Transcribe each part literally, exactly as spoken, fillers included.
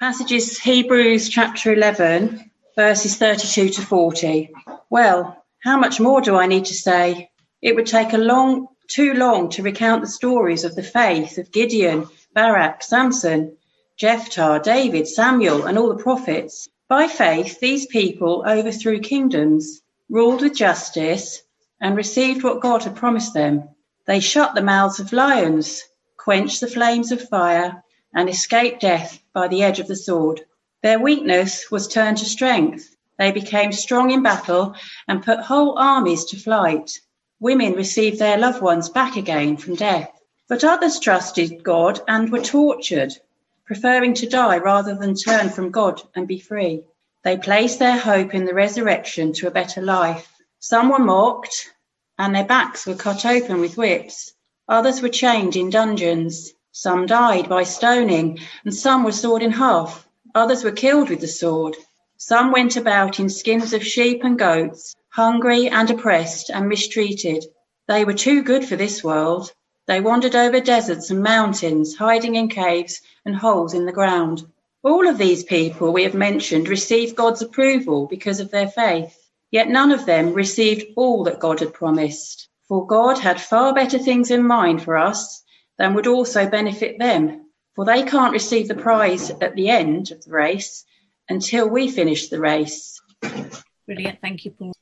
Passages Hebrews chapter eleven, verses thirty-two to forty. Well, how much more do I need to say? It would take a long, too long to recount the stories of the faith of Gideon, Barak, Samson, Jephthah, David, Samuel, and all the prophets. By faith, these people overthrew kingdoms, ruled with justice, and received what God had promised them. They shut the mouths of lions, quenched the flames of fire, and escaped death by the edge of the sword. Their weakness was turned to strength. They became strong in battle and put whole armies to flight. Women received their loved ones back again from death. But others trusted God and were tortured, preferring to die rather than turn from God and be free. They placed their hope in the resurrection to a better life. Some were mocked, and their backs were cut open with whips. Others were chained in dungeons. Some died by stoning, and some were sawed in half. Others were killed with the sword. Some went about in skins of sheep and goats, hungry and oppressed and mistreated. They were too good for this world. They wandered over deserts and mountains, hiding in caves and holes in the ground. All of these people we have mentioned received God's approval because of their faith. Yet none of them received all that God had promised. For God had far better things in mind for us than would also benefit them. For they can't receive the prize at the end of the race until we finish the race. Brilliant. Thank you, Paul.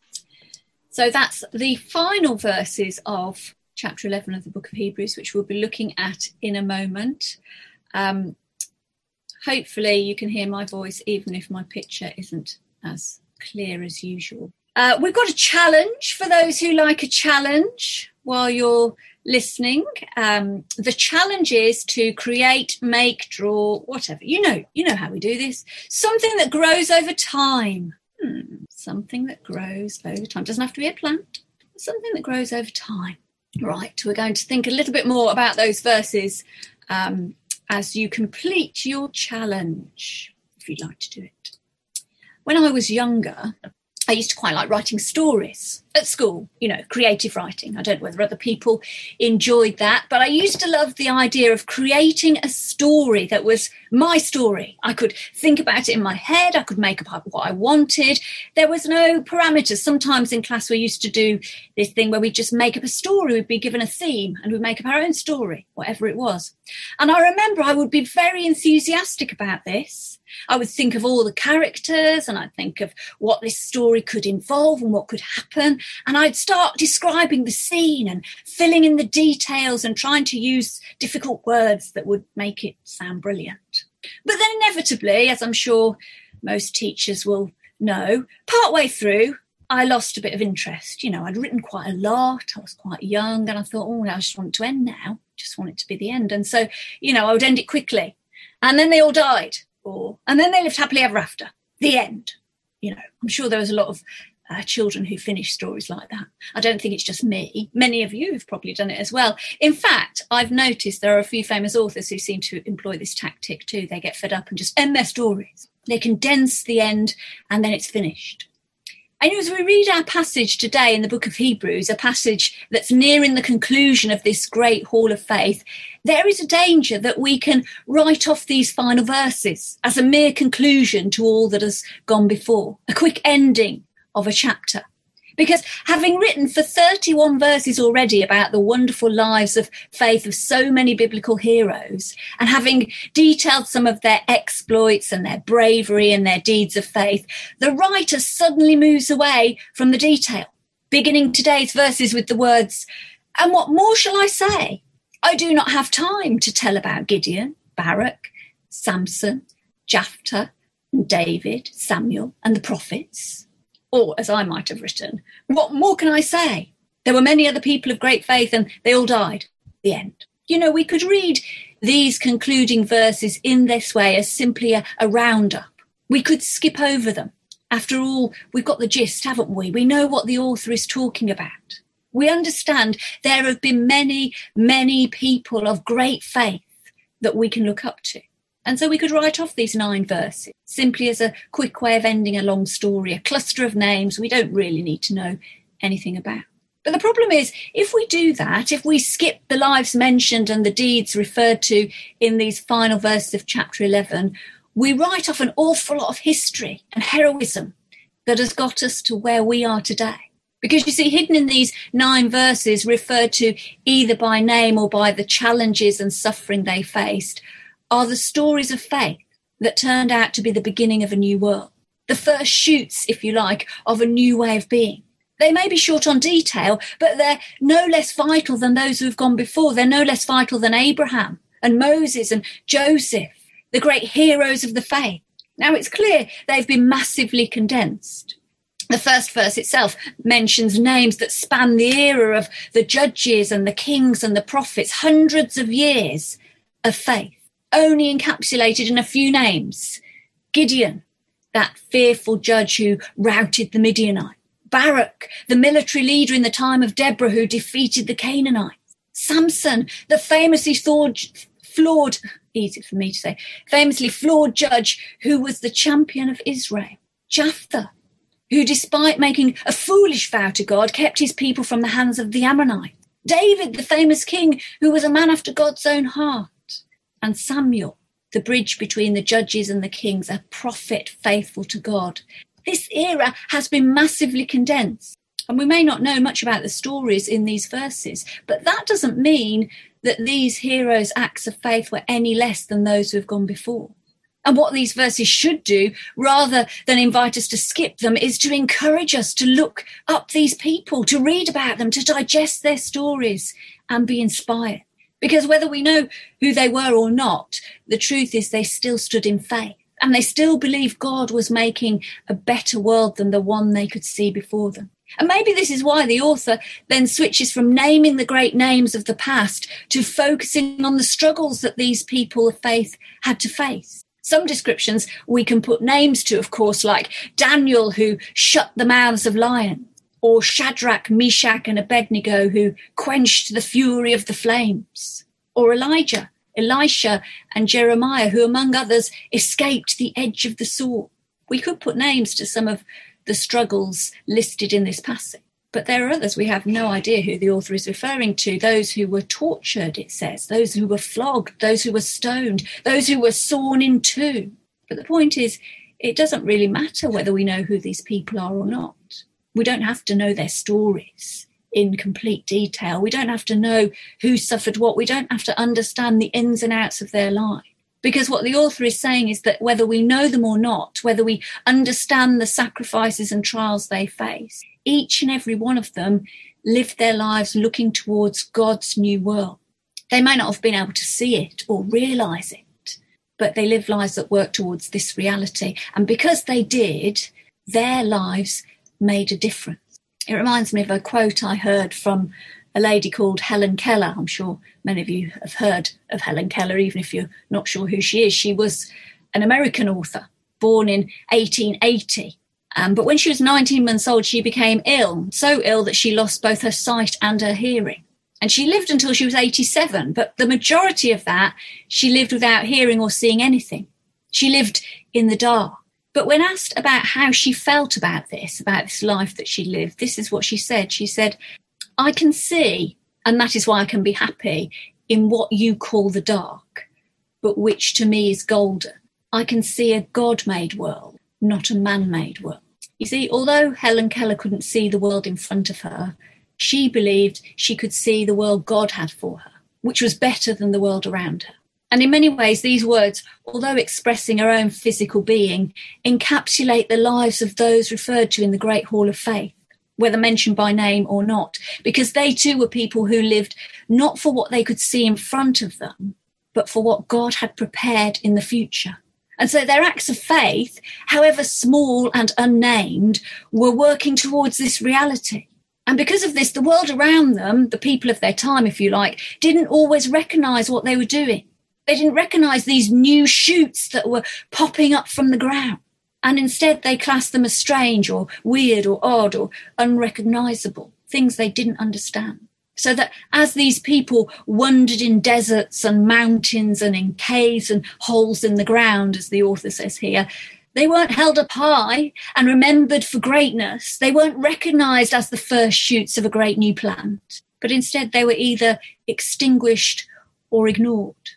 So that's the final verses of chapter eleven of the book of Hebrews, which we'll be looking at in a moment. Um, hopefully you can hear my voice, even if my picture isn't as clear as usual. Uh, we've got a challenge for those who like a challenge while you're listening. Um, the challenge is to create, make, draw, whatever. You know, you know how we do this. Something that grows over time. Hmm, something that grows over time. Doesn't have to be a plant. Something that grows over time. Right, we're going to think a little bit more about those verses um, as you complete your challenge, if you'd like to do it. When I was younger, I used to quite like writing stories at school, you know, creative writing. I don't know whether other people enjoyed that, but I used to love the idea of creating a story that was my story. I could think about it in my head. I could make up what I wanted. There was no parameters. Sometimes in class we used to do this thing where we'd just make up a story. We'd be given a theme and we'd make up our own story, whatever it was. And I remember I would be very enthusiastic about this. I would think of all the characters and I'd think of what this story could involve and what could happen. And I'd start describing the scene and filling in the details and trying to use difficult words that would make it sound brilliant. But then inevitably, as I'm sure most teachers will know, partway through, I lost a bit of interest. You know, I'd written quite a lot. I was quite young and I thought, oh, I just want it to end now. Just want it to be the end. And so, you know, I would end it quickly. And then they all died. Or, and then they lived happily ever after. The end. You know, I'm sure there was a lot of uh, children who finish stories like that. I don't think it's just me. Many of you have probably done it as well. In fact, I've noticed there are a few famous authors who seem to employ this tactic too. They get fed up and just end their stories. They condense the end and then it's finished. And as we read our passage today in the book of Hebrews, a passage that's nearing the conclusion of this great hall of faith, there is a danger that we can write off these final verses as a mere conclusion to all that has gone before, a quick ending of a chapter. Because having written for thirty-one verses already about the wonderful lives of faith of so many biblical heroes, and having detailed some of their exploits and their bravery and their deeds of faith, the writer suddenly moves away from the detail, beginning today's verses with the words, "And what more shall I say? I do not have time to tell about Gideon, Barak, Samson, Jephthah, and David, Samuel, and the prophets." Or, as I might have written, what more can I say? There were many other people of great faith and they all died. The end. You know, we could read these concluding verses in this way as simply a, a roundup. We could skip over them. After all, we've got the gist, haven't we? We know what the author is talking about. We understand there have been many, many people of great faith that we can look up to. And so we could write off these nine verses simply as a quick way of ending a long story, a cluster of names we don't really need to know anything about. But the problem is, if we do that, if we skip the lives mentioned and the deeds referred to in these final verses of chapter eleven, we write off an awful lot of history and heroism that has got us to where we are today. Because you see, hidden in these nine verses referred to either by name or by the challenges and suffering they faced are the stories of faith that turned out to be the beginning of a new world. The first shoots, if you like, of a new way of being. They may be short on detail, but they're no less vital than those who have gone before. They're no less vital than Abraham and Moses and Joseph, the great heroes of the faith. Now, it's clear they've been massively condensed. The first verse itself mentions names that span the era of the judges and the kings and the prophets, hundreds of years of faith, only encapsulated in a few names. Gideon, that fearful judge who routed the Midianites. Barak, the military leader in the time of Deborah who defeated the Canaanites. Samson, the famously flawed, flawed, easy for me to say, famously flawed judge who was the champion of Israel. Jephthah, who despite making a foolish vow to God, kept his people from the hands of the Ammonites. David, the famous king who was a man after God's own heart. And Samuel, the bridge between the judges and the kings, a prophet faithful to God. This era has been massively condensed, and we may not know much about the stories in these verses, but that doesn't mean that these heroes' acts of faith were any less than those who have gone before. And what these verses should do, rather than invite us to skip them, is to encourage us to look up these people, to read about them, to digest their stories and be inspired. Because whether we know who they were or not, the truth is they still stood in faith. And they still believed God was making a better world than the one they could see before them. And maybe this is why the author then switches from naming the great names of the past to focusing on the struggles that these people of faith had to face. Some descriptions we can put names to, of course, like Daniel, who shut the mouths of lions, or Shadrach, Meshach, and Abednego, who quenched the fury of the flames, or Elijah, Elisha and Jeremiah, who, among others, escaped the edge of the sword. We could put names to some of the struggles listed in this passage, but there are others we have no idea who the author is referring to. Those who were tortured, it says, those who were flogged, those who were stoned, those who were sawn in two. But the point is, it doesn't really matter whether we know who these people are or not. We don't have to know their stories in complete detail. We don't have to know who suffered what. We don't have to understand the ins and outs of their life. Because what the author is saying is that whether we know them or not, whether we understand the sacrifices and trials they face, each and every one of them lived their lives looking towards God's new world. They may not have been able to see it or realise it, but they lived lives that worked towards this reality. And because they did, their lives made a difference. It reminds me of a quote I heard from a lady called Helen Keller. I'm sure many of you have heard of Helen Keller, even if you're not sure who she is. She was an American author, born in eighteen eighty. Um, but when she was nineteen months old, she became ill, so ill that she lost both her sight and her hearing. And she lived until she was eighty-seven, but the majority of that, she lived without hearing or seeing anything. She lived in the dark. But when asked about how she felt about this, about this life that she lived, this is what she said. She said, I can see, and that is why I can be happy, in what you call the dark, but which to me is golden. I can see a God-made world, not a man-made world. You see, although Helen Keller couldn't see the world in front of her, she believed she could see the world God had for her, which was better than the world around her. And in many ways, these words, although expressing her own physical being, encapsulate the lives of those referred to in the Great Hall of Faith, whether mentioned by name or not, because they too were people who lived not for what they could see in front of them, but for what God had prepared in the future. And so their acts of faith, however small and unnamed, were working towards this reality. And because of this, the world around them, the people of their time, if you like, didn't always recognise what they were doing. They didn't recognise these new shoots that were popping up from the ground. And instead they classed them as strange or weird or odd or unrecognisable, things they didn't understand. So that as these people wandered in deserts and mountains and in caves and holes in the ground, as the author says here, they weren't held up high and remembered for greatness. They weren't recognised as the first shoots of a great new plant, but instead they were either extinguished or ignored.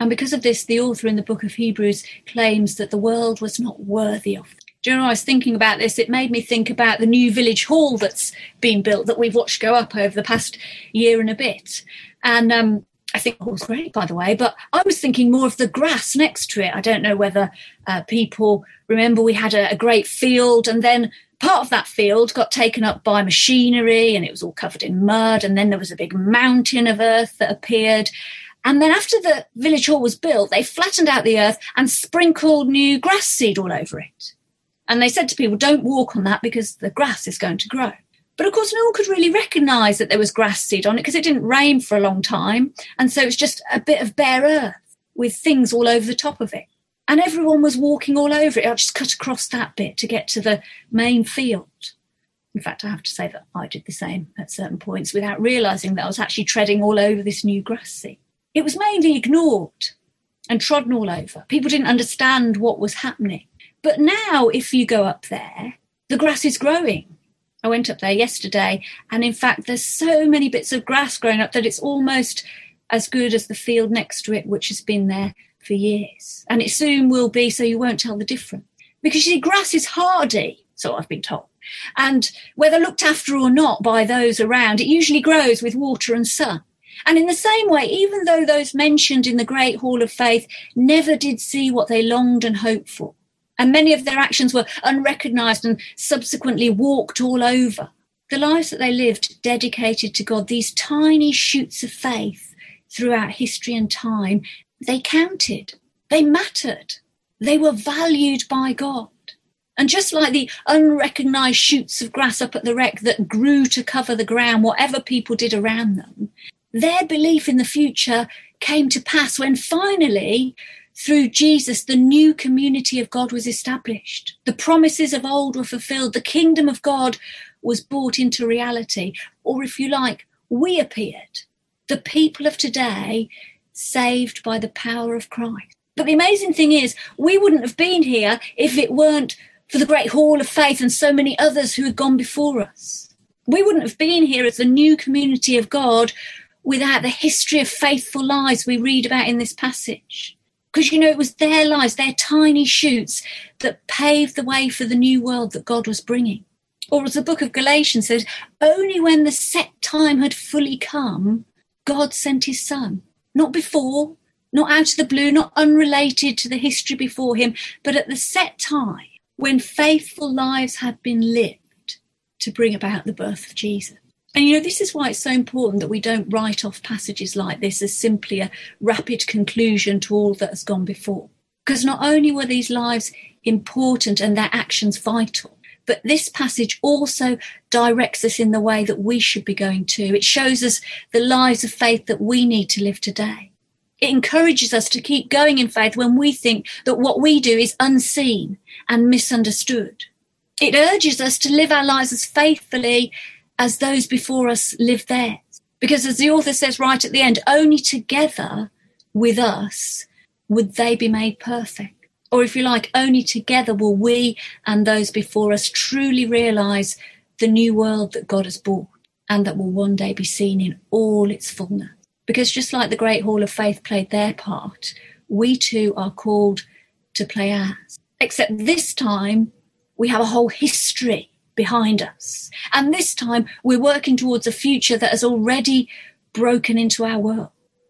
And because of this, the author in the book of Hebrews claims that the world was not worthy of them. Do you know, when I was thinking about this, it made me think about the new village hall that's been built that we've watched go up over the past year and a bit. And um, I think the hall's great, by the way, but I was thinking more of the grass next to it. I don't know whether uh, people remember we had a, a great field, and then part of that field got taken up by machinery and it was all covered in mud, and then there was a big mountain of earth that appeared. And then after the village hall was built, they flattened out the earth and sprinkled new grass seed all over it. And they said to people, don't walk on that because the grass is going to grow. But of course, no one could really recognise that there was grass seed on it because it didn't rain for a long time. And so it was just a bit of bare earth with things all over the top of it. And everyone was walking all over it. I just cut across that bit to get to the main field. In fact, I have to say that I did the same at certain points without realising that I was actually treading all over this new grass seed. It was mainly ignored and trodden all over. People didn't understand what was happening. But now, if you go up there, the grass is growing. I went up there yesterday, and in fact, there's so many bits of grass growing up that it's almost as good as the field next to it, which has been there for years. And it soon will be, so you won't tell the difference. Because, you see, grass is hardy, so I've been told. And whether looked after or not by those around, it usually grows with water and sun. And in the same way, even though those mentioned in the Great Hall of Faith never did see what they longed and hoped for, and many of their actions were unrecognised and subsequently walked all over, the lives that they lived dedicated to God, these tiny shoots of faith throughout history and time, they counted, they mattered, they were valued by God. And just like the unrecognised shoots of grass up at the wreck that grew to cover the ground, whatever people did around them, their belief in the future came to pass when finally, through Jesus, the new community of God was established. The promises of old were fulfilled. The kingdom of God was brought into reality. Or if you like, we appeared. The people of today saved by the power of Christ. But the amazing thing is, we wouldn't have been here if it weren't for the Great Hall of Faith and so many others who had gone before us. We wouldn't have been here as the new community of God without the history of faithful lives we read about in this passage. Because, you know, it was their lives, their tiny shoots, that paved the way for the new world that God was bringing. Or as the book of Galatians says, only when the set time had fully come, God sent his son. Not before, not out of the blue, not unrelated to the history before him, but at the set time when faithful lives had been lived to bring about the birth of Jesus. And, you know, this is why it's so important that we don't write off passages like this as simply a rapid conclusion to all that has gone before. Because not only were these lives important and their actions vital, but this passage also directs us in the way that we should be going too. It shows us the lives of faith that we need to live today. It encourages us to keep going in faith when we think that what we do is unseen and misunderstood. It urges us to live our lives as faithfully as those before us lived theirs. Because as the author says right at the end, only together with us would they be made perfect. Or if you like, only together will we and those before us truly realise the new world that God has brought and that will one day be seen in all its fullness. Because just like the Great Hall of Faith played their part, we too are called to play ours. Except this time we have a whole history behind us. And this time we're working towards a future that has already broken into our world.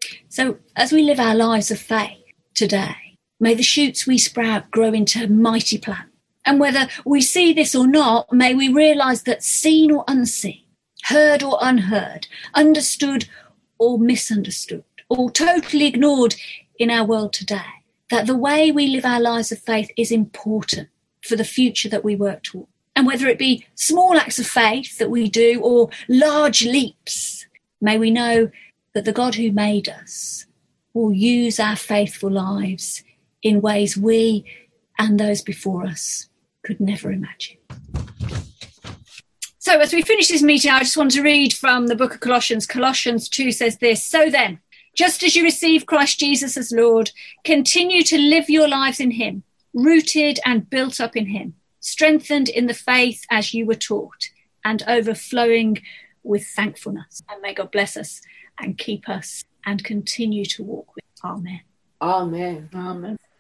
So as we live our lives of faith today, may the shoots we sprout grow into mighty plants. And whether we see this or not, may we realise that seen or unseen, heard or unheard, understood or misunderstood, or totally ignored in our world today, that the way we live our lives of faith is important for the future that we work toward. And whether it be small acts of faith that we do or large leaps, may we know that the God who made us will use our faithful lives in ways we and those before us could never imagine. So as we finish this meeting, I just want to read from the book of Colossians. Colossians two says this, so then, just as you receive Christ Jesus as Lord, continue to live your lives in him, rooted and built up in him, strengthened in the faith as you were taught, and overflowing with thankfulness. And may God bless us and keep us and continue to walk with. Amen. Amen. Amen.